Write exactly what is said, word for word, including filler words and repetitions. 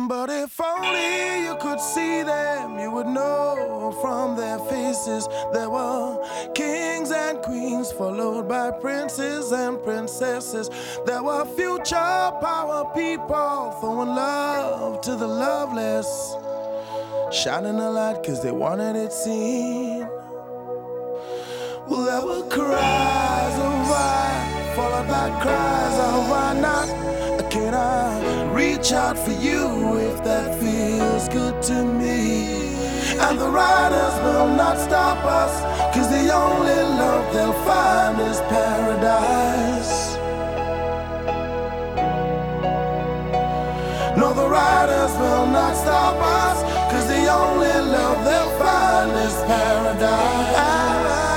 But if only you could see them, you would know from their faces there were kings and queens, followed by princes and princesses. There were future power people throwing love to the loveless, shining a light cause they wanted it seen. Well, there were cries of why, followed by cries of why not. Can I reach out for you if that feels good to me? And the riders will not stop us, cause the only love they'll find is paradise. No, the riders will not stop us, cause the only love they'll find is paradise.